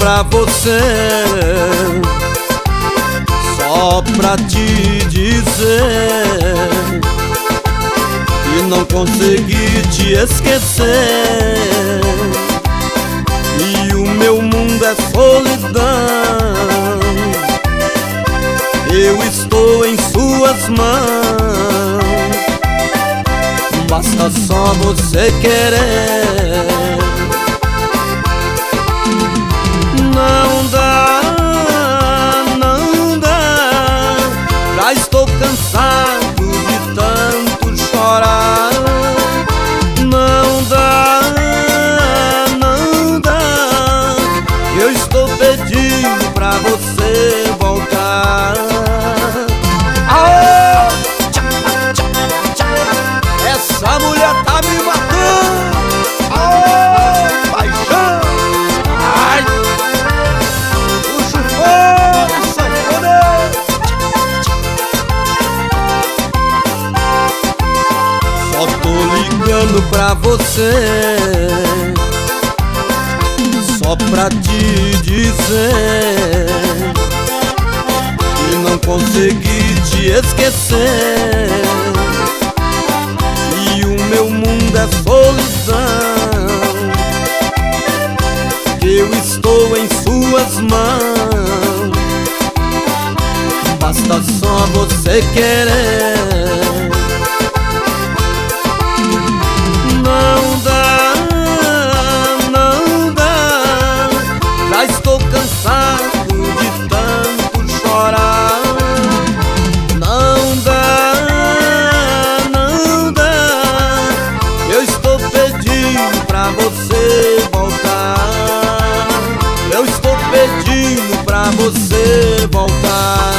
pra você, só pra te dizer que não consegui te esquecer, e o meu mundo é solidão. Eu estou em suas mãos, basta só você querer. Não dá, não dá, já estou cansado de tanto chorar. Não dá, não dá, eu estou pedindo pra você voltar. Aô! Essa mulher tá me matando. Aô! Paixão! Ai! Puxa o fogo, sanfoneiro! Só tô ligando pra você, só pra te dizer que não consegui te esquecer, e o meu mundo é solidão. Eu estou em suas mãos, basta só você querer. Não dá, não dá, já estou cansado de tanto chorar. Não dá, não dá, eu estou pedindo pra você voltar. Eu estou pedindo pra você voltar.